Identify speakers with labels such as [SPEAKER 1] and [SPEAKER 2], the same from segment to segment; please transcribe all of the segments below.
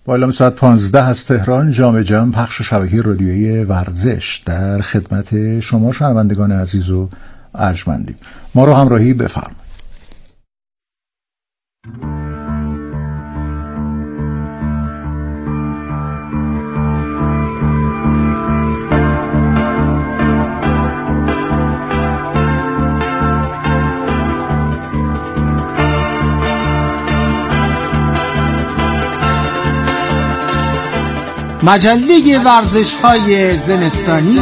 [SPEAKER 1] با اعلام ساعت 15 از تهران جام جم پخش شبکه رادیویی ورزش در خدمت شما شنوندگان عزیز و ارجمندیم. ما رو همراهی بفرمایید.
[SPEAKER 2] مجله ورزش‌های زمستانی.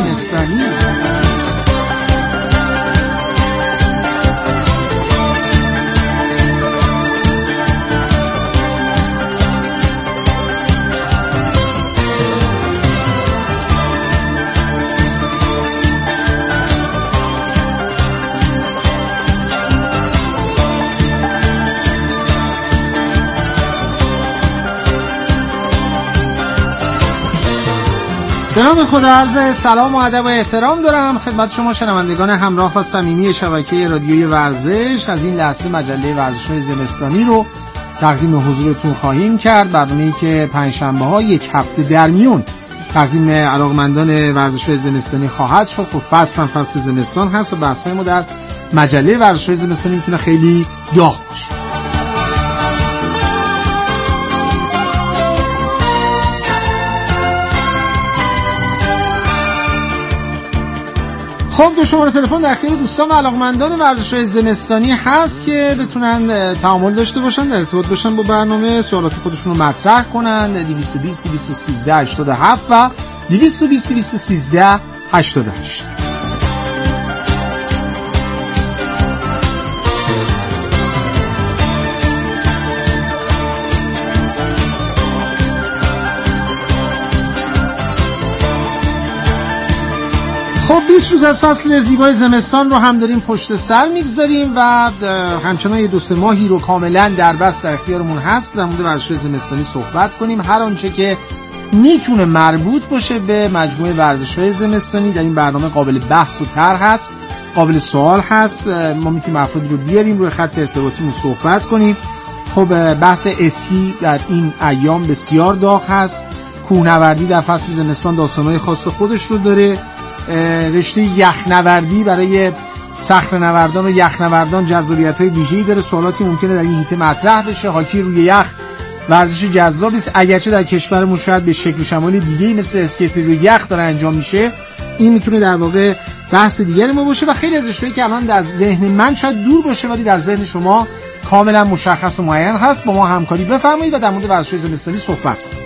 [SPEAKER 2] به نام خدا عرض سلام و ادب و احترام دارم خدمت شما شنوندگان همراه و صمیمی شبکه رادیویی ورزش. از این لحظه مجله ورزش‌های زمستانی رو تقدیم حضورتون خواهیم کرد. برنامه‌ای که پنجشنبه‌ها یک هفته در میون تقدیم علاقمندان ورزش‌های زمستانی خواهد شد. خب فصل زمستان هست و بحث‌های ما در مجله ورزش‌های زمستانی میتونه خیلی داغ باشه. خب دو شماره تلفن در اختیار دوستان و علاقمندان ورزش‌های زمستانی هست که بتونن تعامل داشته باشن، در ارتباط باشن با برنامه، سوالات خودشون رو مطرح کنن. 220 213 87 و 220 213 88. خب 20 روز از فصل زیبای زمستان رو هم داریم پشت سر میگذاریم و همچنان 2-3 ماهی رو کاملا در بست در اختیارمون هست در مورد ورزش‌های زمستانی صحبت کنیم. هر آنچه که میتونه مربوط باشه به مجموعه ورزش‌های زمستانی در این برنامه قابل بحث و طرح هست، قابل سوال هست. ما میتونیم افرادی رو بیاریم روی خط ارتباطیمون صحبت کنیم. خب بحث اسکی در این ایام بسیار داغ هست. کوهنوردی در فصل زمستان داستان‌های خاص خودش رو داره. رشته یخنوردی برای صخره‌نوردان و یخنوردان جذابیت‌های ویژه‌ای داره. سوالاتی ممکنه در این حیطه مطرح بشه. هاکی روی یخ ورزش جذابی است، اگرچه در کشورمون شاید به شکل و شمال دیگه‌ای مثل اسکیت روی یخ داره انجام میشه. این میتونه در واقع بحث دیگری ما باشه و خیلی از رشته‌ای که الان در ذهن من شاید دور باشه ولی در ذهن شما کاملا مشخص و معین هست. با ما همکاری بفرمایید و در مورد ورزش‌های زمستانی صحبت کنید.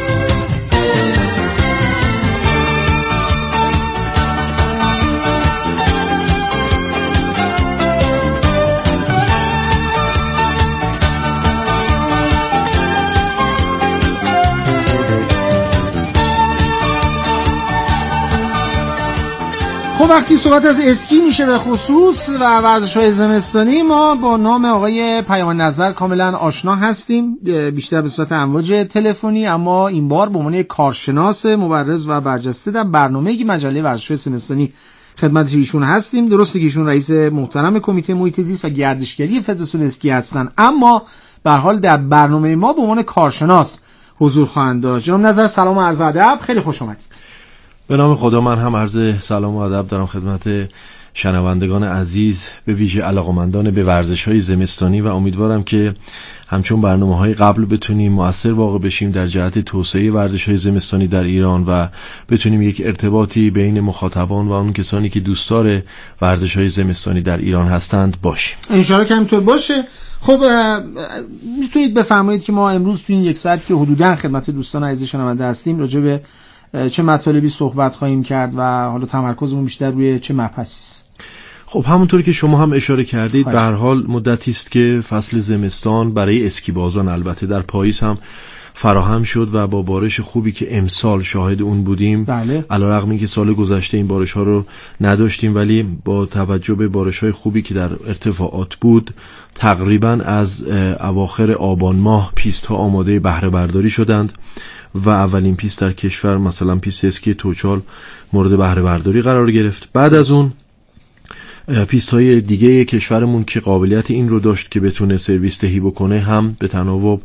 [SPEAKER 2] خب وقتی صحبت از اسکی میشه به خصوص و ورزش‌های زمستانی، ما با نام آقای پیمان نظر کاملا آشنا هستیم، بیشتر به صورت امواج تلفنی، اما این بار به عنوان کارشناس مبرز و برجسته در برنامه‌ای که مجله ورزش‌های زمستانی خدمت ایشون هستیم. درسته که ایشون رئیس محترم کمیته محیط زیست و گردشگری فدراسیون اسکی هستن، اما به هر حال در برنامه ما به عنوان کارشناس حضور خواهند داشت. جناب نظر سلام و عرض ادب، خیلی خوش آمدید.
[SPEAKER 3] به نام خدا من هم عرض سلام و ادب دارم خدمت شنوندگان عزیز، به ویژه علاقمندان به ورزش‌های زمستانی، و امیدوارم که همچون برنامه‌های قبل بتونیم مؤثر واقع بشیم در جهت توسعه ورزش‌های زمستانی در ایران و بتونیم یک ارتباطی بین مخاطبان و اون کسانی که دوستدار ورزش‌های زمستانی در ایران هستند باشیم.
[SPEAKER 2] ان شاءالله که همینطور باشه. خب میتونید بفرمایید که ما امروز تو این یک ساعتی که حدوداً خدمت دوستان عزیز شنونده هستیم راجع به چه مطالبی صحبت خواهیم کرد و حالا تمرکزمون بیشتر روی چه مبحثی است؟
[SPEAKER 3] خب همونطور که شما هم اشاره کردید به هر حال مدتی است که فصل زمستان برای اسکی بازان البته در پاییز هم فراهم شد و با بارش خوبی که امسال شاهد اون بودیم،
[SPEAKER 2] بله.
[SPEAKER 3] علیرغم اینکه سال گذشته این بارش ها رو نداشتیم، ولی با توجه به بارش های خوبی که در ارتفاعات بود تقریبا از اواخر آبان ماه پیست ها آماده بهره برداری شدند و اولین پیست در کشور مثلا پیست اسکی توچال مورد بهره برداری قرار گرفت. بعد از اون پیست های دیگه کشورمون که قابلیت این رو داشت که بتونه سرویس دهی بکنه هم به تناوب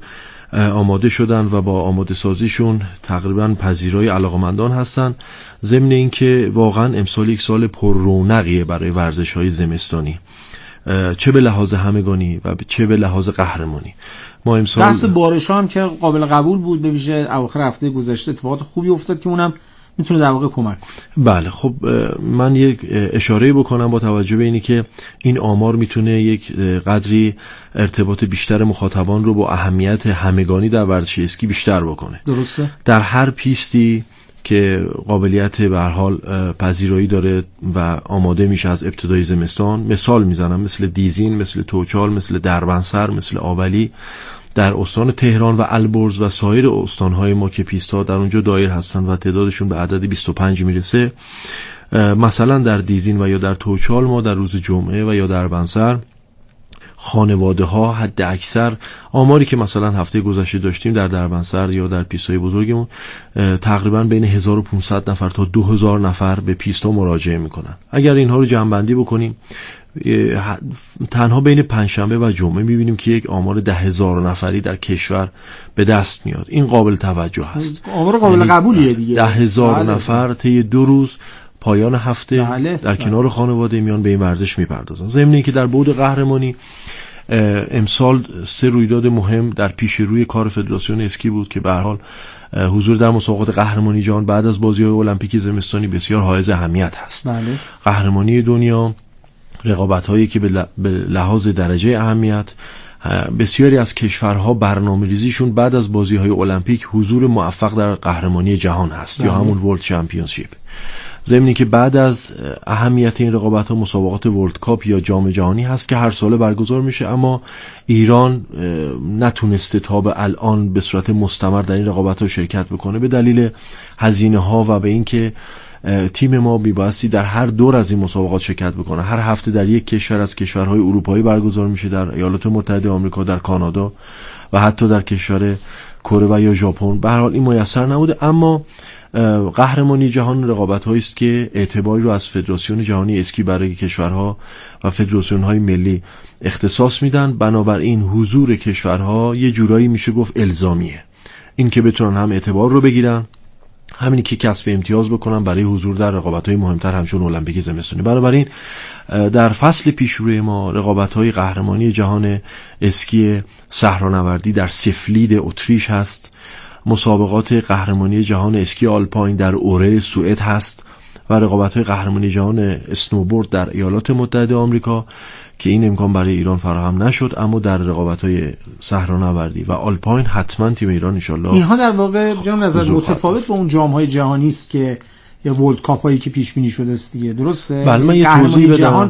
[SPEAKER 3] آماده شدن و با آماده سازیشون تقریبا پذیرای علاقمندان هستن. ضمن این که واقعا امسال یک سال پر رونقیه برای ورزش‌های زمستانی، چه به لحاظ همگانی و چه به لحاظ قهرمانی. ما امسال
[SPEAKER 2] بحث بارش‌ها هم که قابل قبول بود، به ویژه اواخر هفته گذشته اتفاقات خوبی افتاد که اونم میتونه در واقع کمک کنه.
[SPEAKER 3] بله، خب من یک اشاره بکنم با توجه به اینی که این آمار میتونه یک قدری ارتباط بیشتر مخاطبان رو با اهمیت همگانی در ورزش اسکی بیشتر بکنه.
[SPEAKER 2] درسته.
[SPEAKER 3] در هر پیستی که قابلیت به هر حال پذیرایی داره و آماده میشه از ابتدای زمستان، مثال میزنم مثل دیزین، مثل توچال، مثل دربنسر، مثل آبلی در استان تهران و البرز و سایر استانهای ما که پیست‌ها در اونجا دایر هستن و تعدادشون به عدد 25 میرسه. مثلا در دیزین و یا در توچال ما در روز جمعه و یا در بنسر خانواده ها حد اکثر آماری که مثلا هفته گذشته داشتیم در دربنسر یا در پیست‌های بزرگمون تقریبا بین 1500 نفر تا 2000 نفر به پیست‌ها مراجعه میکنن. اگر اینها رو جمع‌بندی بکنیم تنها بین پنجشنبه و جمعه میبینیم که یک آمار 10,000 نفری در کشور به دست میاد. این قابل توجه هست،
[SPEAKER 2] آمار قابل قبولیه دیگه.
[SPEAKER 3] 10,000 نفر طی 2 روز پایان هفته در کنار خانواده میان به این ورزش میپردازن. ضمن اینکه در بعد قهرمانی امسال 3 رویداد مهم در پیش روی کار فدراسیون اسکی بود که به هر حال حضور در مسابقات قهرمانی جهان بعد از بازی‌های المپیک زمستانی بسیار حائز اهمیت هست. قهرمانی دنیا، رقابت‌هایی که به لحاظ درجه اهمیت بسیاری از کشورها برنامه‌ریزیشون بعد از بازی‌های المپیک حضور موفق در قهرمانی جهان هست یا همون ورلد چمپیونشیپ. ضمن که بعد از اهمیت این رقابت‌ها مسابقات ورلد کاپ یا جام جهانی هست که هر ساله برگزار میشه، اما ایران نتونسته تا به الان به صورت مستمر در این رقابت‌ها شرکت بکنه به دلیل هزینه‌ها و به اینکه تیم ما میبایستی در هر دور از این مسابقات شرکت بکنه. هر هفته در یک کشور از کشورهای اروپایی برگزار میشه، در ایالات متحده آمریکا، در کانادا و حتی در کشور کره و یا ژاپن. به هر حال این میسر نبوده، اما قهرمانی جهان رقابت‌هایی است که اعتباری رو از فدراسیون جهانی اسکی برای کشورها و فدراسیون‌های ملی اختصاص میدن. بنابراین حضور کشورها یه جورایی میشه گفت الزامیه، این که بتونن هم اعتبار رو بگیرن، همینی که کسب امتیاز بکنن برای حضور در رقابت‌های مهمتر همچون المپیک زمستانی. بنابراین در فصل پیشروی ما رقابت‌های قهرمانی جهان اسکی صحرانوردی در سفلید اتریش هست، مسابقات قهرمانی جهان اسکی آلپاین در اوره سوئد هست و رقابت‌های قهرمانی جهان اسنوبورد در ایالات متحده آمریکا که این امکان برای ایران فراهم نشد، اما در رقابت‌های صحرانوردی و آلپاین حتما تیم ایران ان شاءالله.
[SPEAKER 2] اینها در واقع جناب نظر متفاوت با اون جام‌های جهانی است که یا ورلد کاپ هایی که پیش بینی شده است دیگه، درسته؟
[SPEAKER 3] بله، من یه توضیح بدم.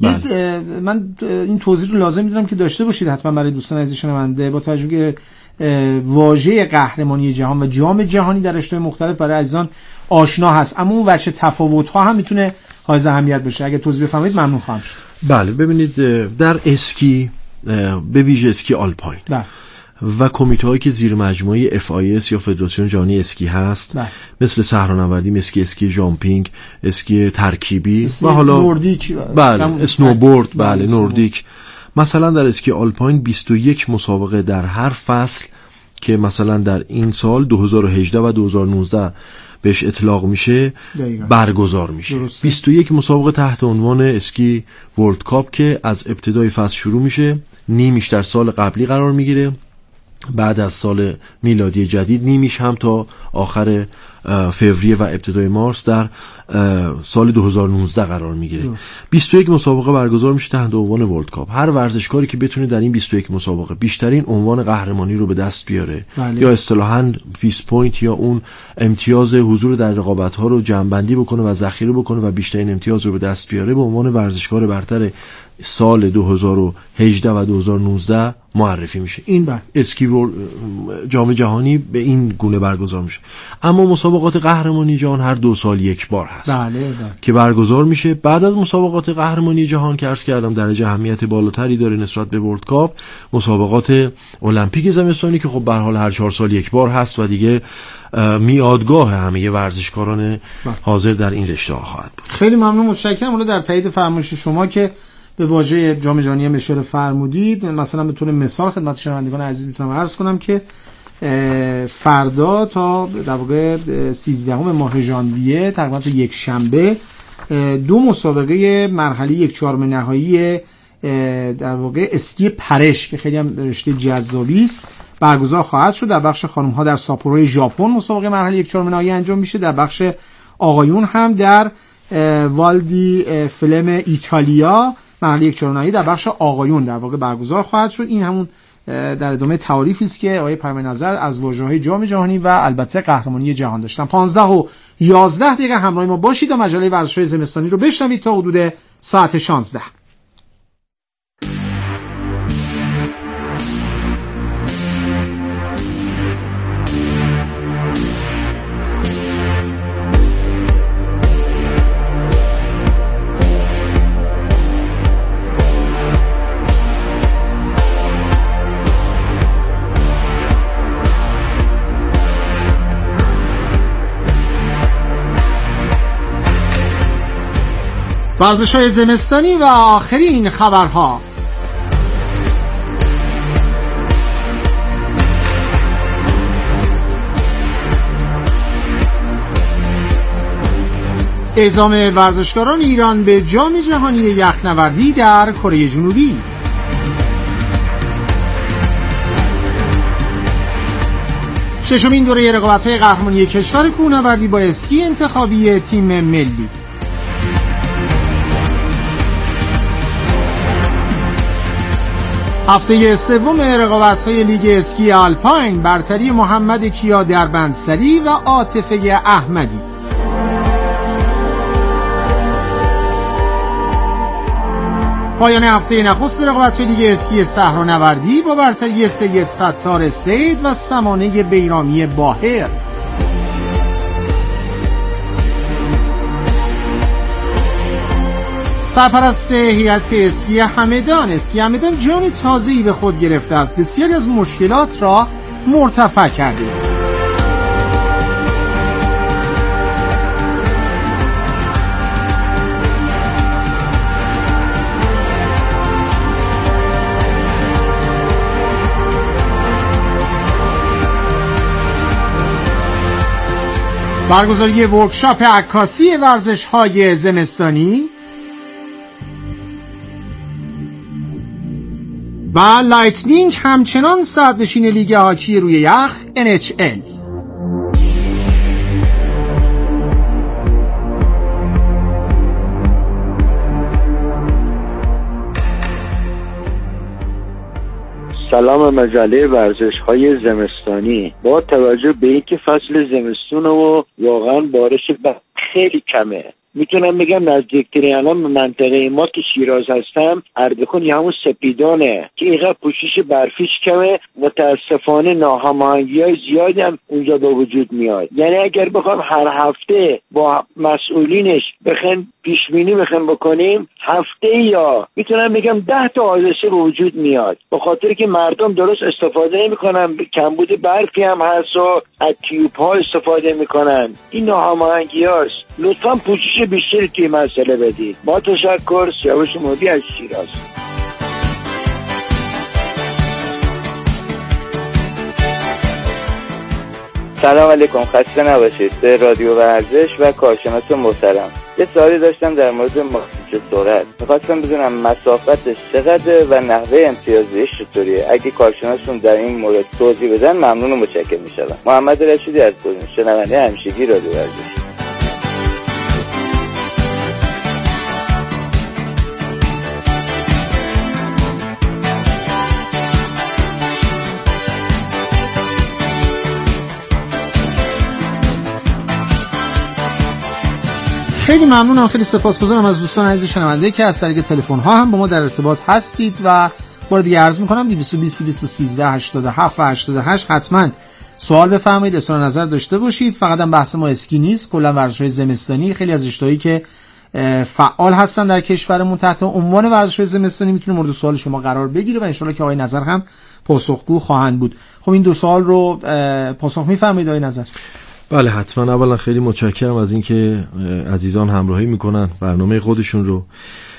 [SPEAKER 2] من این توضیح رو لازم می‌دونم که داشته باشید حتما برای دوستان عزیز شنونده، با توجه به واژه قهرمانی جهان و جام جهانی در اشتهای مختلف برای عزیزان آشنا هست، اما اون وجه تفاوت‌ها هم میتونه حائز اهمیت بشه. اگه توضیح بفرمایید ممنون خواهم شد.
[SPEAKER 3] بله، ببینید در اسکی به ویژه اسکی آلپاین و کمیته‌هایی که زیر مجموعه FIS یا فدراسیون جهانی اسکی هست مثل صحرانوردی، مثل اسکی جامپینگ، اسکی ترکیبی و حالا
[SPEAKER 2] نوردیک،
[SPEAKER 3] بله اسنوبورد، بله نوردیک، مثلا در اسکی آلپاین 21 مسابقه در هر فصل که مثلا در این سال 2018 و 2019 بهش اطلاق میشه برگزار میشه. 21 مسابقه تحت عنوان اسکی ورلد کاپ که از ابتدای فصل شروع میشه، نیمیش در سال قبلی قرار میگیره، بعد از سال میلادی جدید نیمیش هم تا آخر فوریه و ابتدای مارس در سال 2019 قرار میگیره. 21 مسابقه برگزار میشه تحت عنوان ورلد کاپ. هر ورزشکاری که بتونه در این 21 مسابقه بیشترین عنوان قهرمانی رو به دست بیاره یا اصطلاحاً فیس پوینت یا اون امتیاز حضور در رقابت ها رو جمع‌بندی بکنه و ذخیره بکنه و بیشترین امتیاز رو به دست بیاره، به عنوان ورزشکار برتر سال 2018 و 2019 معرفی میشه. این اسکی جام جهانی به این گونه برگزار میشه. اما مسابقات قهرمانی جهان هر 2 سال یک بار هست که برگزار میشه. بعد از مسابقات قهرمانی جهان که عرض کردم درجه اهمیت بالاتری داره نسبت به ورلد کاپ، مسابقات المپیک زمستانی که خب به هر حال هر 4 سال یک بار هست و دیگه میادگاه همه ورزشکاران حاضر در این رشته خواهد بود.
[SPEAKER 2] خیلی ممنون، متشکرم. حالا در تایید فرمایش شما که به واژه جام جهانی هم اشاره فرمودید. مثلا به طور مثال خدمت شنوندگان عزیز میتونم عرض کنم که فردا تا در واقع 13 ماه ژانویه تقریبا تا یک شنبه 2 مسابقه مرحله 1/4 نهایی در واقع اسکی پرش که خیلی هم رشته جذابی است برگزار خواهد شد. در بخش خانم ها در ساپورو ژاپن مسابقه مرحله 1/4 نهایی انجام میشه. در بخش آقایون هم در والدی فلم ایتالیا مرحله 1/4 نهایی در بخش آقایون در واقع برگزار خواهد شد. این همون در ادامه تعریفی است که آقای پرمین نظر از واژه‌های جام جهانی و البته قهرمانی جهان داشتن. 15 و 11 دقیقه همراه ما باشید و مجله ورزش‌های زمستانی رو بشنوید تا حدود ساعت 16. ورزش‌های زمستانی و آخرین خبرها. اعزام ورزشکاران ایران به جام جهانی یخنوردی در کره جنوبی. ششمین دوره رقابت‌های قهرمانی کشور کوهنوردی با اسکی انتخابی تیم ملی. هفته سوم رقابت‌های لیگ اسکی آلپاین، برتری محمد کیا دربندسری و عاطفه احمدی. پایان هفته نخست رقابت‌های لیگ اسکی صحرانوردی با برتری سید ستار سید و سمانه بیرامی باهر. سرپرست هیئت اسکی همدان. اسکی همدان جام تازه‌ای به خود گرفته است. بسیاری از مشکلات را مرتفع کرده. برگزاری ورکشاپ عکاسی ورزش‌های زمستانی و لایتنینگ همچنان صدرنشین لیگ هاکی روی یخ NHL.
[SPEAKER 4] سلام مجله ورزش‌های زمستانی. با توجه به اینکه فصل زمستون و واقعا بارش خیلی کمه، میتونم بگم نزدیکترین الان به منطقه ما که شیراز هستم اردکان یا همون سپیدانه که اینقدر پوشش برفیش کمه. متاسفانه ناهماهنگی‌های زیادی هم اونجا به وجود میاد. یعنی اگر بخوام هر هفته با مسئولینش بخوایم پیشبینی بکنیم، هفته یا میتونم بگم 10 تا حادثه به وجود میاد، به خاطر که مردم درست استفاده نمیکنن، کمبود برفی هم هست و از تیوب‌ها استفاده میکنن. این ناهماهنگی‌هاست. لطفاً پوشش بیشتری توی مسئله بدید. با تشکر، سیاوش مودی از شیراز.
[SPEAKER 5] سلام علیکم، خسته نباشید. به رادیو ورزش و کارشناس محترم، یه سوالی داشتم در مورد ماسک سرعت. می‌خواستم بدونم مسافتش چقدره و نحوه امتیازش چطوریه. اگه کارشناسون در این مورد توضیح بدن ممنون و متشکرم میشم. محمد رشیدی از گلن، شنونده همیشگی رادیو ورزش.
[SPEAKER 2] خیلی ممنونم، خیلی سپاسگزارم از دوستان عزیز شنونده که از طریق تلفن ها هم با ما در ارتباط هستید و بار دیگه عرض میکنم 220 213 87 و 88 حتما سوال بفرمایید، اظهار نظر داشته باشید. فقط هم بحث ما اسکی نیست، کلا ورزش‌های زمستانی، خیلی از رشته‌هایی که فعال هستن در کشورمون تحت عنوان ورزش‌های زمستانی میتونه مورد سوال شما قرار بگیره و ان شاءالله که آقای نظر هم پاسخگو خواهند بود. خب این 2 سوال رو پاسخ میفرمایید آقای نظر؟
[SPEAKER 3] بله حتما. اولا خیلی متشکرم از اینکه عزیزان همراهی میکنن برنامه خودشون رو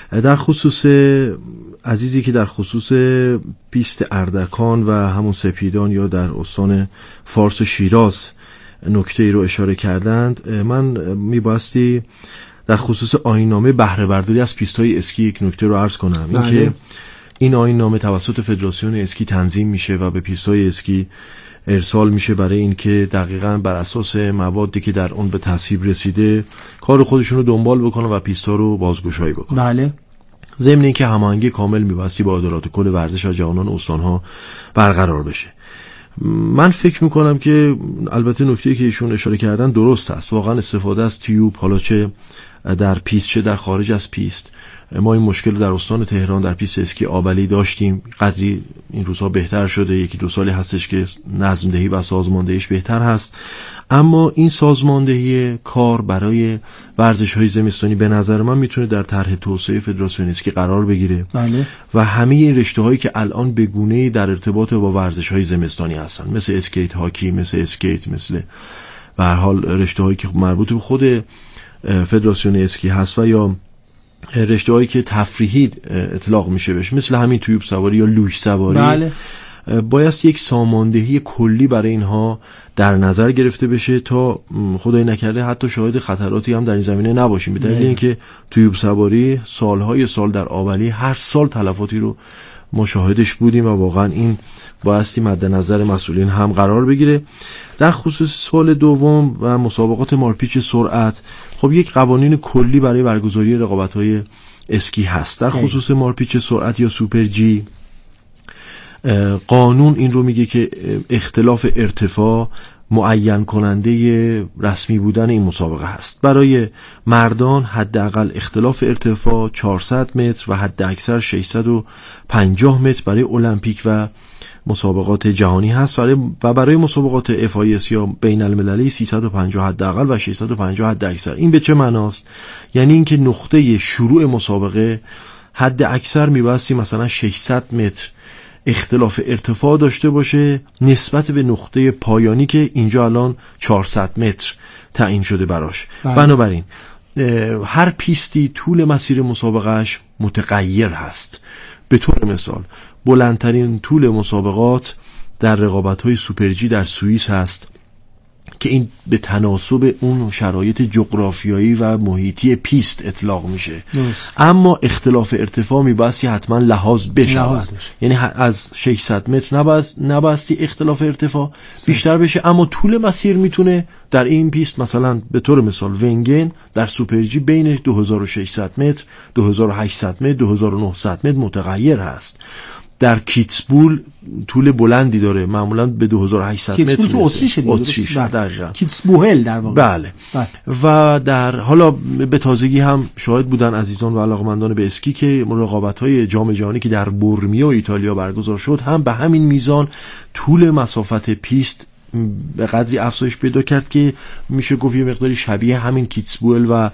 [SPEAKER 3] در خصوص عزیزی که در خصوص پیست اردکان و همون سپیدان یا در استان فارس و شیراز نکته ای رو اشاره کردند، من میبایستی در خصوص آیین‌نامه بهره برداری از پیست‌های اسکی یک نکته رو عرض کنم. این که این آیین‌نامه توسط فدراسیون اسکی تنظیم میشه و به پیست‌های اسکی ارسال میشه برای اینکه دقیقاً بر اساس موادی که در اون به تصویب رسیده کار خودشون رو دنبال بکنن و پیست‌ها رو بازگشایی بکنن.
[SPEAKER 2] بله.
[SPEAKER 3] ضمن اینکه هماهنگی کامل میبایستی با ادارات کل ورزش و جوانان استان‌ها برقرار بشه. من فکر میکنم که البته نکته‌ای که ایشون اشاره کردن درست است. واقعا استفاده از تیوب، حالا چه در پیست چه در خارج از پیست، ما این مشکل در استان تهران در پیست اسکی آبلی داشتیم. قدری این روزها بهتر شده، 1-2 سالی هستش که نظم‌دهی و سازماندهیش بهتر هست، اما این سازماندهی کار برای ورزش‌های زمستانی به نظر من میتونه در طرح توسعه فدراسیون اسکی قرار بگیره.
[SPEAKER 2] بله.
[SPEAKER 3] و همه این رشته‌هایی که الان به گونه‌ای در ارتباط با ورزش‌های زمستانی هستن، مثل اسکیت هاکی، مثل اسکیت، مثل به هر حال رشته‌هایی که مربوط به خود فدراسیون اسکی هست و یا رشته‌هایی که تفریحی اطلاق میشه بهش، مثل همین تویوب سواری یا لوژ سواری.
[SPEAKER 2] بله.
[SPEAKER 3] باید یک ساماندهی کلی برای اینها در نظر گرفته بشه تا خدای نکرده حتی شاهد خطراتی هم در این زمینه نباشیم، به دلیل اینکه تویوب سواری سالهای سال در آبلی هر سال تلفاتی رو ما شاهدش بودیم و واقعا این بایستی مد نظر مسئولین هم قرار بگیره. در خصوص سال دوم و مسابقات مارپیچ سرعت، خب یک قوانین کلی برای برگزاری رقابت‌های اسکی هست. در خصوص مارپیچ سرعت یا سوپر جی، قانون این رو میگه که اختلاف ارتفاع معین کننده رسمی بودن این مسابقه هست. برای مردان حداقل اختلاف ارتفاع 400 متر و حد اکثر 650 متر برای المپیک و مسابقات جهانی هست و برای مسابقات FIS یا بین المللی 350 حداقل و 650 حد اکثر. این به چه معناست؟ یعنی اینکه نقطه شروع مسابقه حد اکثر میبایستی مثلا 600 متر اختلاف ارتفاع داشته باشه نسبت به نقطه پایانی که اینجا الان 400 متر تعیین شده براش. بنابراین هر پیستی طول مسیر مسابقهش متغیر هست. به طور مثال بلندترین طول مسابقات در رقابت‌های سوپر جی در سوئیس هست که این به تناسب اون شرایط جغرافیایی و محیطی پیست اطلاق میشه. اما اختلاف ارتفاع میبایستی حتما لحاظ بشود، یعنی از 600 متر نبایستی اختلاف ارتفاع بیشتر بشه، اما طول مسیر میتونه در این پیست مثلا به طور مثال ونگن در سوپر جی بین 2600 متر 2800 متر 2900 متر متغیر هست. در کیتسبول طول بلندی داره، معمولا به 2800 متر.
[SPEAKER 2] کیتسبول تو اتریش
[SPEAKER 3] دقیقاً.
[SPEAKER 2] کیتسبوهل در واقع.
[SPEAKER 3] بله. و در حالا به تازگی هم شاهد بودن عزیزان و علاقمندان به اسکی که رقابت‌های جام جهانی که در برمیو ایتالیا برگزار شد هم به همین میزان طول مسافت پیست به قدری افزایش پیدا کرد که میشه گفت یه مقداری شبیه همین کیتسبوهل و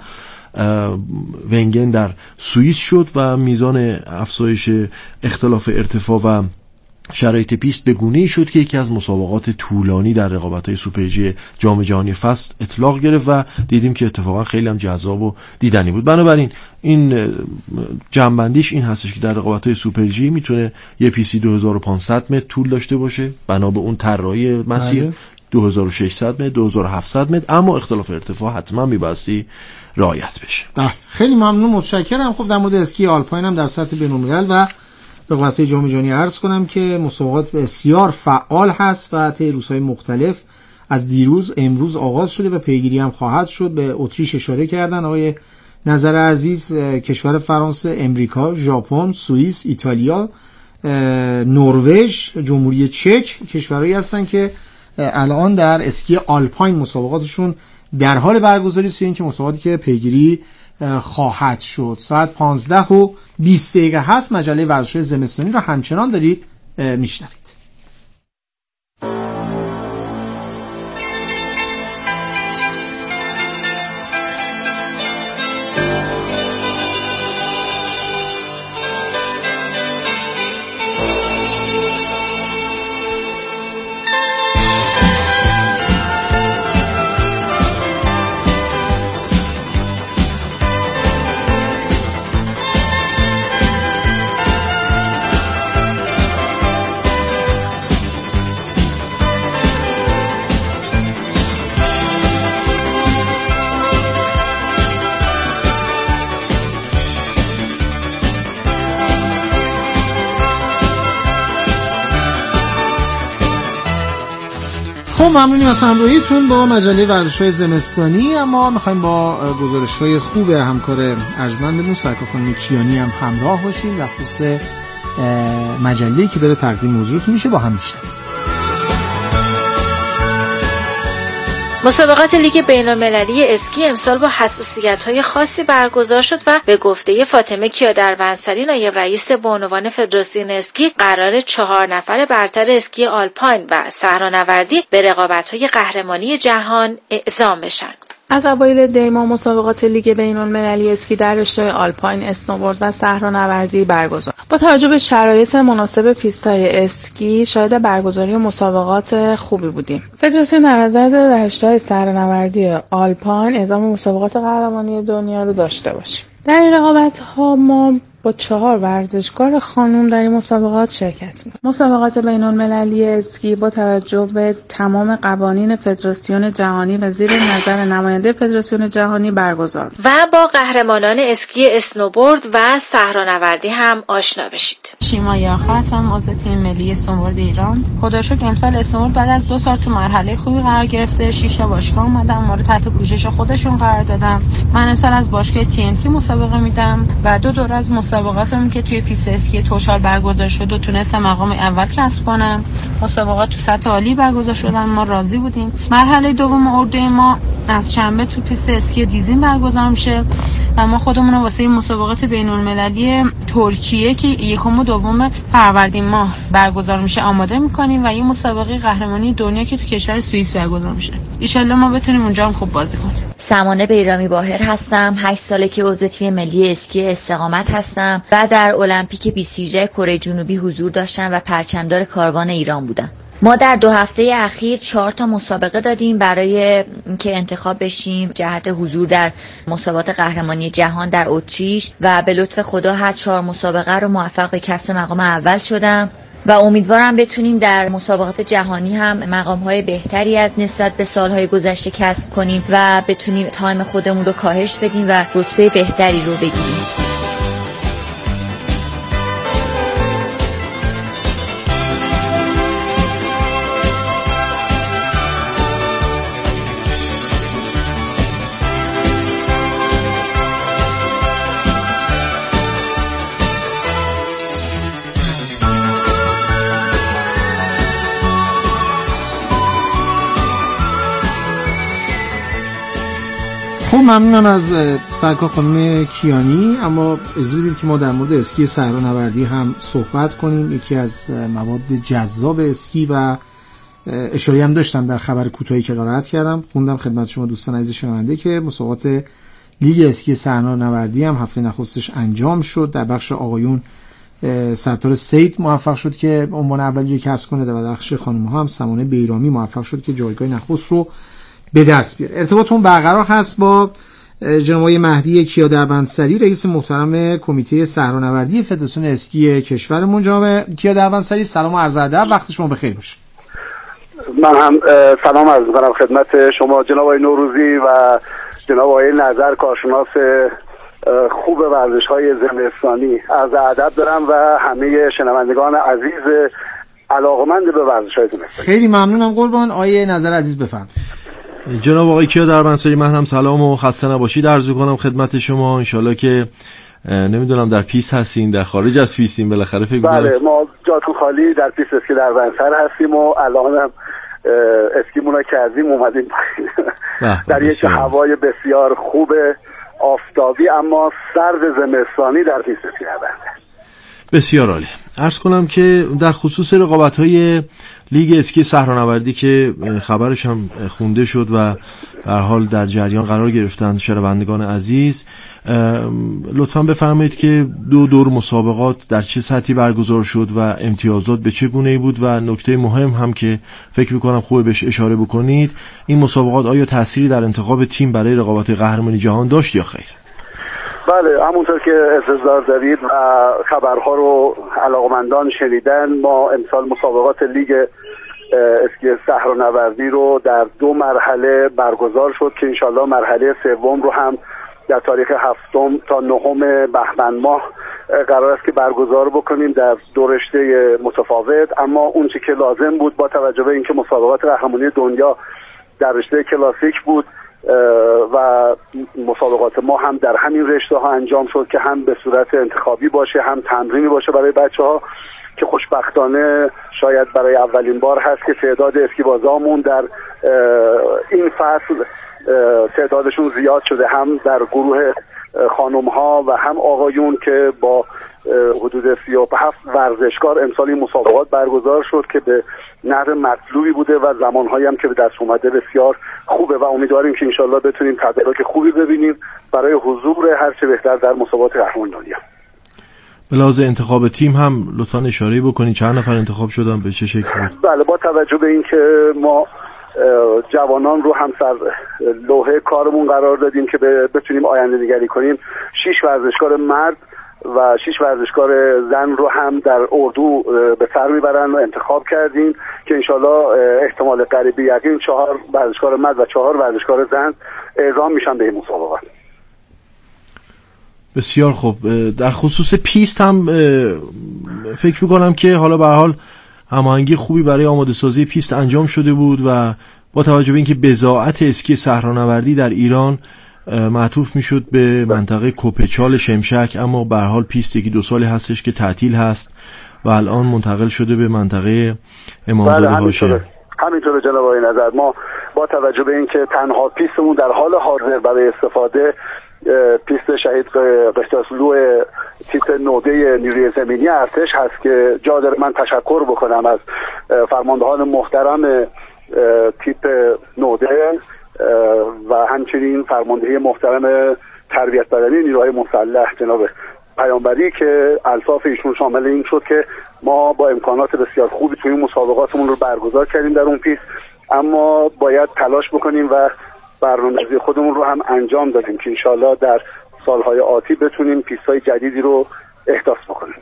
[SPEAKER 3] ونگن در سوئیس شد و میزان افزایش اختلاف ارتفاع و شرایط پیست به گونه‌ای شد که یکی از مسابقات طولانی در رقابت‌های سوپر جی جام جهانی فصل اطلاق گرفت و دیدیم که اتفاقا خیلی هم جذاب و دیدنی بود. بنابراین این جنبندیش این هستش که در رقابت‌های سوپر جی میتونه یه پیستی 2500 متر طول داشته باشه بنا به اون طراحی مسیر، 2600 متر 2700 متر، اما اختلاف ارتفاع حتما میبایستی رعایت بشه.
[SPEAKER 2] خیلی ممنون، متشکرم. خب در مورد اسکی آلپاین هم در سطح بین‌الملل و رقابت‌های جام جهانی عرض کنم که مسابقات بسیار فعال هست و طی روزهای مختلف از دیروز امروز آغاز شده و پیگیری هم خواهد شد. به اتریش اشاره کردن آقای نظر عزیز، کشور فرانسه، امریکا، ژاپن، سوئیس، ایتالیا، نروژ، جمهوری چک کشورهایی هستن که الان در اسکی آلپاین مسابقاتشون در حال برگزاری است، این که مسابقاتی که پیگیری خواهد شد. ساعت 15:20 هست. مجله ورزش‌های زمستانی رو همچنان دارید میشنوید. خب ممنونیم از همراهیتون با مجله ورزش‌های زمستانی. اما می‌خوایم با گزارش‌های خوب همکار ارجمندمون سرکار خانم کیانی هم همراه باشیم در خصوص مجله‌ای که داره تقدیم حضورتون میشه. با هم بیشتر
[SPEAKER 6] مسابقات لیگ بین‌المللی اسکی امسال با حساسیت‌های خاصی برگزار شد و به گفته فاطمه کیادربنسری نایب رئیس بانوان فدراسیون اسکی قرار 4 نفر برتر اسکی آلپاین و صحرانوردی به رقابت‌های قهرمانی جهان اعزام بشن.
[SPEAKER 7] از اوایل دی ماه مسابقات لیگ بین‌المللی اسکی در رشته آلپاین، اسنوبورد و صحرانوردی برگزار. با توجه به شرایط مناسب پیست‌های اسکی شاهد برگزاری مسابقات خوبی بودیم. فدراسیون در نظر داره در رشته صحرانوردی آلپاین اعزام مسابقات قهرمانی دنیا رو داشته باشیم. در این رقابت‌ها ما با 4 ورزشکار خانم در این مسابقات شرکت می‌کنیم. مسابقات بین‌المللی اسکی با توجه به تمام قوانین فدراسیون جهانی و زیر نظر نماینده فدراسیون جهانی برگزار
[SPEAKER 6] و با قهرمانان اسکی اسنوبورد و صحرانوردی هم آشنا بشید.
[SPEAKER 8] شیما یارخا هستم، عضو تیم ملی اسنوبورد ایران. خدا رو شکر امسال اسنوبورد بعد از 2 سال تو مرحله خوبی قرار گرفته. 6 تا باشگاه اومدن ما رو تحت پوشش خودشون قرار دادن. من امسال از باشگاه TNT مسابقه میدم و 2 دور از مسابقاتم که توی پیست اسکی توشال برگزار شد و تونستم مقام اول کسب کنم. مسابقات تو سطح عالی برگزار شدن، ما راضی بودیم. مرحله دوم اردوی ما از شنبه تو پیست اسکی دیزین برگزار میشه و ما خودمون رو واسه مسابقات بین‌المللی ترکیه که 1 و 2 فروردین ماه برگزار میشه آماده میکنیم و یه مسابقه قهرمانی دنیا که تو کشور سوئیس برگزار میشه. ان شاءالله ما بتونیم اونجا هم خوب بازی کنیم.
[SPEAKER 9] سمانه بیرامی باهر هستم، 8 ساله که عضو تیم ملی اسکی استقامت هستم و در المپیک 2018 کره جنوبی حضور داشتم و پرچمدار کاروان ایران بودم. ما در 2 هفته اخیر 4 تا مسابقه دادیم برای اینکه انتخاب بشیم جهت حضور در مسابقات قهرمانی جهان در اتریش و به لطف خدا هر 4 مسابقه رو موفق به کسب مقام اول شدم و امیدوارم بتونیم در مسابقات جهانی هم مقام‌های بهتری از نسبت به سال‌های گذشته کسب کنیم و بتونیم تایم خودمون رو کاهش بدیم و رتبه بهتری رو بگیریم.
[SPEAKER 2] خب ممنونم از سرکار خانم کیانی. اما اجازه بدید که ما در مورد اسکی صحرانوردی هم صحبت کنیم. یکی از مواد جذاب اسکی و اشاره هم داشتم در خبر کوتاهی که قرائت کردم، خوندم خدمت شما دوستان عزیز شنونده که مسابقات لیگ اسکی صحرانوردی هم هفته نخستش انجام شد. در بخش آقایون ستاره سید موفق شد که عنوان اولی کسب کنه و در بخش خانم‌ها هم سمانه بیرامی موفق شد که جایگاه نخست رو به دست بیاره. ارتباطمون برقرار هست با جناب آقای مهدی کیادربنسری، رئیس محترم کمیته صحرانوردی فدراسیون اسکی کشورمون. جناب کیادربنسری سلام و عرض ادب، وقت شما بخیر باشه.
[SPEAKER 10] من هم سلام عرض می‌کنم خدمت شما جناب آقای نوروزی و جناب آقای نظر، کارشناس خوب ورزش‌های زمستانی. عرض ادب دارم و همه شنوندگان عزیز علاقه‌مند به ورزش‌های زمستانی.
[SPEAKER 2] خیلی ممنونم قربان. آقای نظر عزیز بفرمایید.
[SPEAKER 3] جناب آقای کیادربنسری من هم سلام و خسته نباشید عرض می‌کنم خدمت شما. انشالله که نمیدونم در پیست هستین در خارج از پیستین، بالاخره فکر کنم.
[SPEAKER 10] بله ما جاتون خالی در پیست اسکی در بنسر هستیم و الان هم اسکیمون رو کردیم اومدیم در یک هوای بسیار خوب آفتابی اما سرد زمستانی در پیست اسکی در بنسر.
[SPEAKER 3] بسیار عالی. عرض کنم که در خصوص رقابت‌های لیگ اسکی صحرانوردی که خبرش هم خونده شد و به هر حال در جریان قرار گرفتند شنوندگان عزیز، لطفاً بفرمایید که 2 دور مسابقات در چه سطحی برگزار شد و امتیازات به چه گونه‌ای بود و نکته مهم هم که فکر می‌کنم خوبه بهش اشاره بکنید، این مسابقات آیا تأثیری در انتخاب تیم برای رقابت قهرمانی جهان داشت یا خیر؟
[SPEAKER 10] بله همونطور که استحضار دارید و خبرها رو علاقمندان شنیدن، ما امسال مسابقات لیگ اسکی صحرانوردی رو در 2 مرحله برگزار شد که انشالله مرحله سوم رو هم در تاریخ 7 تا 9 بهمن ماه قرار است که برگزار بکنیم در دو رشته متفاوت، اما اون چی که لازم بود با توجه به اینکه مسابقات قهرمانی دنیا در رشته کلاسیک بود و مسابقات ما هم در همین رشته ها انجام شد که هم به صورت انتخابی باشه هم تمرینی باشه برای بچه ها، که خوشبختانه شاید برای اولین بار هست که تعداد اسکیبازامون در این فصل تعدادشون زیاد شده، هم در گروه خانم ها و هم آقایون، که با حدود 37 ورزشکار امسال این مسابقات برگزار شد که به نحو مطلوبی بوده و زمانهایی هم که به دست اومده بسیار خوبه و امیدواریم که انشالله بتونیم تدارک خوبی ببینیم برای حضور هرچه بهتر در مسابقات قهرمانی دنیا.
[SPEAKER 3] به لحاظ انتخاب تیم هم لطفاً اشاره بکنید چند نفر انتخاب شدن، به چه شکل بود؟
[SPEAKER 10] بله، با توجه به اینکه ما جوانان رو هم سر لوحه کارمون قرار دادیم که بتونیم آینده نگری کنیم، 6 ورزشکار مرد و 6 ورزشکار زن رو هم در اردو به سر میبرن و انتخاب کردیم که انشالله احتمال قریب یقین 4 ورزشکار مرد و 4 ورزشکار زن اعزام میشن به این مسابقات.
[SPEAKER 3] بسیار خوب. در خصوص پیست هم فکر میکنم که حالا به هر حال هماهنگی خوبی برای آماده سازی پیست انجام شده بود و با توجه به اینکه بضاعت اسکی صحرانوردی در ایران معطوف میشد به منطقه کوپچال شمشک، اما به هر حال پیست 1-2 سالی هستش که تعطیل هست و الان منتقل شده به منطقه امامزاده هاشم.
[SPEAKER 10] همینطور جناب آقای نظر، ما با توجه به اینکه تنها پیستمون در حال حاضر برای استفاده پیست شهید قشتاسلو تیپ نوده نیروی زمینی ارتش هست که جا داره من تشکر بکنم از فرماندهان محترم تیپ نوده و همچنین فرماندهی محترم تربیت بدنی نیروهای مسلح جناب پیامبری که الطاف ایشون شامل این شد که ما با امکانات بسیار خوبی توی مسابقاتمون رو برگزار کردیم در اون پیست، اما باید تلاش بکنیم و برنامه‌ریزی خودمون رو هم انجام دادیم که انشالله در سالهای آتی بتونیم پیست‌های جدیدی رو احداث بکنیم.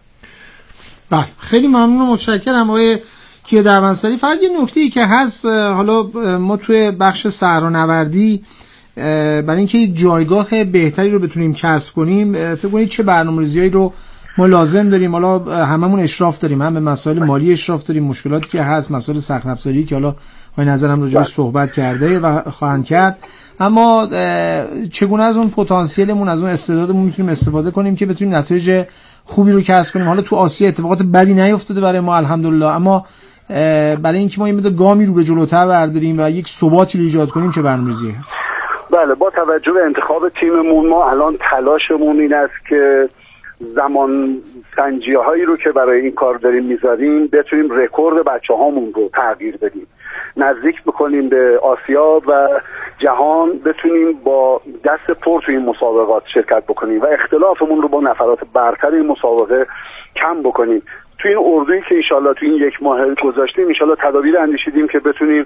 [SPEAKER 2] بله، خیلی ممنون و متشکرم آقای کیا دروانسری. فقط یه نکته‌ای که هست، حالا ما توی بخش صحرانوردی برای اینکه یک جایگاه بهتری رو بتونیم کسب کنیم، فکر کنید چه برنامه‌ریزیایی رو ما لازم داریم؟ حالا هممون اشراف داریم، هم به مسائل مالی اشراف داریم، مشکلاتی که هست، مسائل سخت افزاری که حالا آقای نظرم راجعش صحبت کرده و خواهند کرد، اما چگونه از اون پتانسیلمون، از اون استعدادمون میتونیم استفاده کنیم که بتونیم نتایج خوبی رو کسب کنیم؟ حالا تو آسیا اتفاقات بدی نیفتاده برای ما الحمدلله، اما برای اینکه ما یه مقدار گامی رو به جلوتر برداریم و یک ثباتی رو ایجاد کنیم چه برنامه‌ریزی هست؟
[SPEAKER 10] بله، با توجه به انتخاب تیممون ما الان تلاشمون این است که زمان سنجی هایی رو که برای این کار داریم میذاریم بتونیم رکورد بچه هامون رو تغییر بدیم، نزدیک بکنیم به آسیا و جهان، بتونیم با دست پر توی این مسابقات شرکت بکنیم و اختلافمون رو با نفرات برتر این مسابقه کم بکنیم. توی این اردویی که انشالله توی این 1 ماه گذاشتیم انشالله تدابیر اندیشیدیم که بتونیم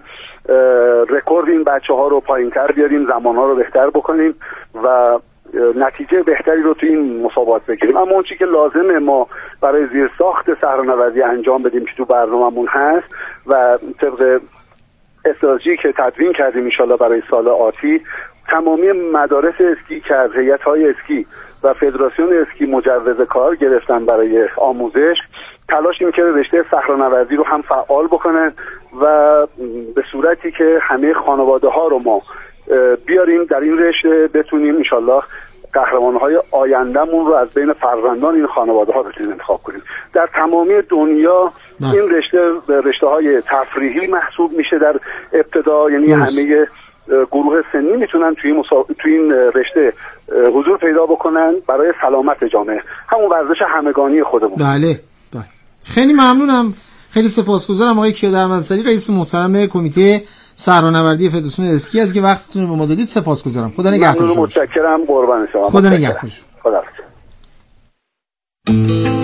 [SPEAKER 10] رکورد این بچه ها رو پایین تر بیاریم، زمان ها رو بهتر بکنیم و نتیجه بهتری رو توی این مسابقات بگیریم. اما اون چیزی که لازمه ما برای زیرساخت صحرانوردی انجام بدیم که تو برنامه‌مون هست و طبق استراتژی که تدوین کردیم انشالله برای سال آتی، تمامی مدارس اسکی که از هیئت‌های اسکی و فدراسیون اسکی مجوز کار گرفتن برای آموزش، تلاش این که رشته صحرانوردی رو هم فعال بکنن و به صورتی که همه خانواده ها رو ما بیاریم در این رشته، بتونیم انشالله قهرمان‌های آیندهمون رو از بین فرزندان این خانواده ها بتونیم انتخاب کنیم. در تمامی دنیا این رشته‌های تفریحی محسوب میشه در ابتدا، یعنی همه گروه سنی میتونن توی این رشته حضور پیدا بکنن برای سلامت جامعه، همون ورزش همگانی خودمون.
[SPEAKER 2] بله. خیلی ممنونم، خیلی سپاسگزارم آقای کیا دروانسری، رئیس محترم کمیته صحرانوردی فدراسیون اسکی، از که وقتتون رو به ما دادید. سپاسگزارم. خدا نگهدار شما.
[SPEAKER 10] متشکرم، قربان شما.
[SPEAKER 2] خدا نگهدار.
[SPEAKER 10] خدا.